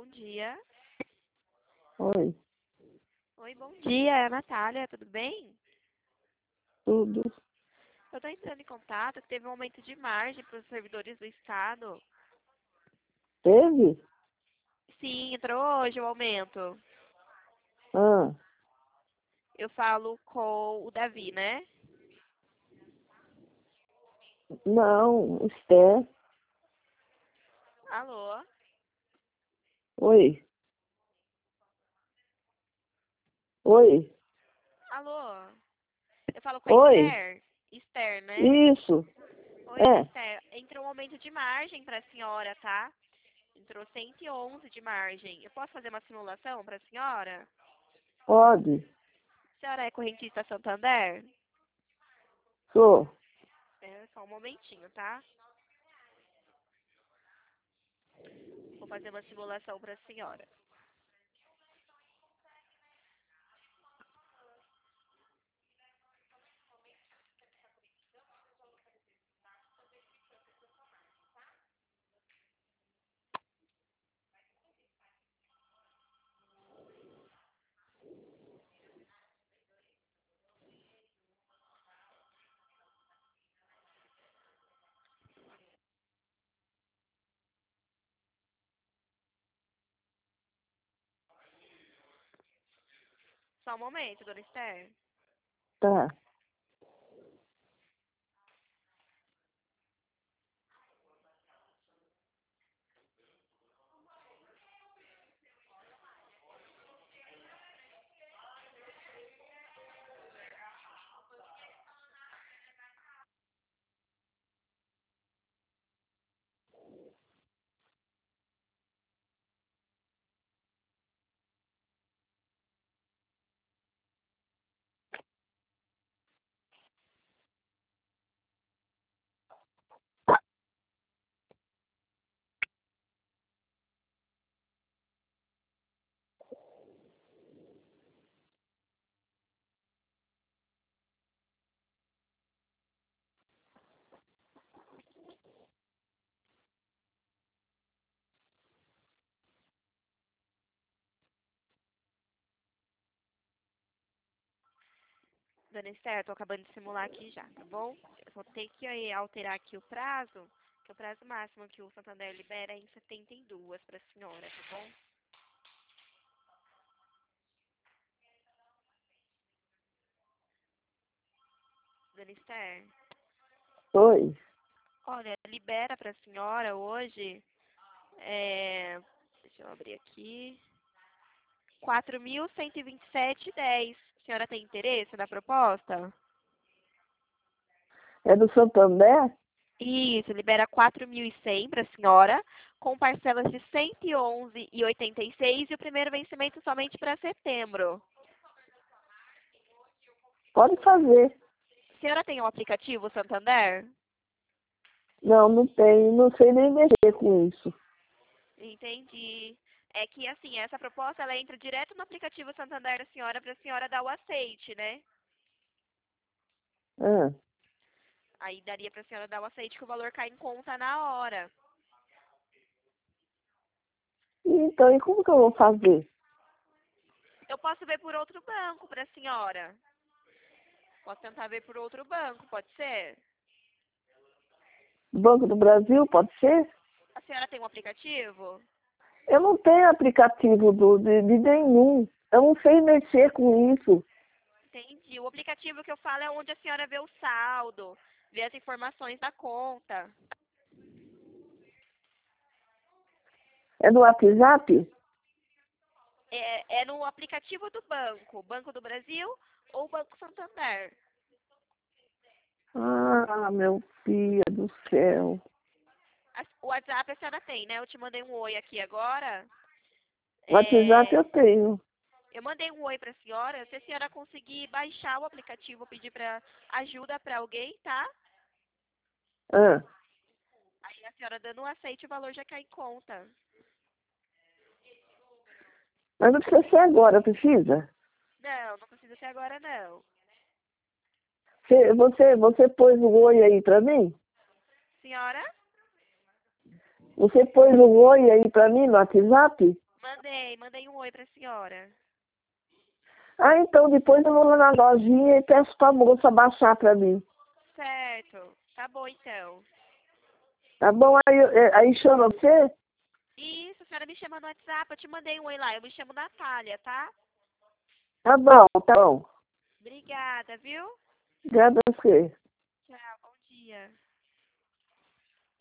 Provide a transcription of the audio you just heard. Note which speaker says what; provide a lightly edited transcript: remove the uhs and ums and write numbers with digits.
Speaker 1: bom dia.
Speaker 2: Oi,
Speaker 1: Oi, bom dia, é a Natália, tudo bem?
Speaker 2: tudo.
Speaker 1: Eu estou entrando em contato que teve um aumento de margem para os servidores do Estado.
Speaker 2: Teve?
Speaker 1: Sim, entrou hoje o aumento.
Speaker 2: Ah,
Speaker 1: Eu falo com o Davi, né?
Speaker 2: não, Esther.
Speaker 1: Alô?
Speaker 2: Oi, oi,
Speaker 1: Alô? Eu falo com a
Speaker 2: oi,
Speaker 1: Esther? Esther, né?
Speaker 2: isso,
Speaker 1: Oi, dona
Speaker 2: é,
Speaker 1: Esther. Entrou um aumento de margem para a senhora, tá? Entrou 111 de margem. Eu posso fazer uma simulação para a senhora?
Speaker 2: pode,
Speaker 1: A senhora é correntista Santander?
Speaker 2: sou.
Speaker 1: É, só um momentinho, tá? Vou fazer uma simulação para a senhora. Só um momento, dona Esther.
Speaker 2: Tá.
Speaker 1: Dona Esther, tô acabando de simular aqui já, tá bom? Eu vou ter que alterar aqui o prazo, que o prazo máximo que o Santander libera é em 72 para a senhora, tá bom? Dona Esther,
Speaker 2: Oi,
Speaker 1: olha, libera para a senhora hoje, deixa eu abrir aqui, 4.127,10. A senhora tem interesse na proposta?
Speaker 2: é do Santander?
Speaker 1: Isso, libera 4.100 para a senhora, com parcelas de 111,86 e o primeiro vencimento somente para setembro.
Speaker 2: Pode fazer.
Speaker 1: A senhora tem o aplicativo Santander?
Speaker 2: Não, não tem, não sei nem mexer com isso.
Speaker 1: Entendi. É que, assim, essa proposta, ela entra direto no aplicativo Santander da senhora para a senhora dar o aceite, né?
Speaker 2: Ah,
Speaker 1: Aí daria para a senhora dar o aceite que o valor cai em conta na hora.
Speaker 2: então, e como que eu vou fazer?
Speaker 1: Eu posso ver por outro banco para a senhora. Posso tentar ver por outro banco, pode ser?
Speaker 2: Banco do Brasil, pode ser?
Speaker 1: A senhora tem um aplicativo?
Speaker 2: Eu não tenho aplicativo de nenhum. Eu não sei mexer com isso.
Speaker 1: Entendi. O aplicativo que eu falo é onde a senhora vê o saldo, vê as informações da conta.
Speaker 2: É do WhatsApp?
Speaker 1: É no aplicativo do banco, Banco do Brasil ou Banco Santander.
Speaker 2: Ah, meu filho do céu.
Speaker 1: O WhatsApp a senhora tem, né? Eu te mandei um oi aqui agora.
Speaker 2: WhatsApp
Speaker 1: É,
Speaker 2: eu tenho.
Speaker 1: eu mandei um oi para a senhora. Se a senhora conseguir baixar o aplicativo, pedir para ajuda para alguém, tá?
Speaker 2: Ah,
Speaker 1: Aí a senhora dando um aceite, o valor já cai em conta.
Speaker 2: mas não precisa ser agora, precisa?
Speaker 1: Não, não precisa ser agora, não.
Speaker 2: Você pôs o oi aí pra mim?
Speaker 1: Senhora?
Speaker 2: Você pôs o oi aí pra mim no WhatsApp?
Speaker 1: oi pra senhora.
Speaker 2: Ah, então depois eu vou lá na lojinha e peço pra moça baixar pra mim.
Speaker 1: Certo. Tá bom, então.
Speaker 2: Tá bom? Aí chama você?
Speaker 1: Isso, a senhora me chama no WhatsApp. Eu te mandei um oi lá. Eu me chamo Natália, tá?
Speaker 2: Tá bom, tá bom.
Speaker 1: Obrigada, viu?
Speaker 2: Obrigada a você.
Speaker 1: Tchau, bom dia.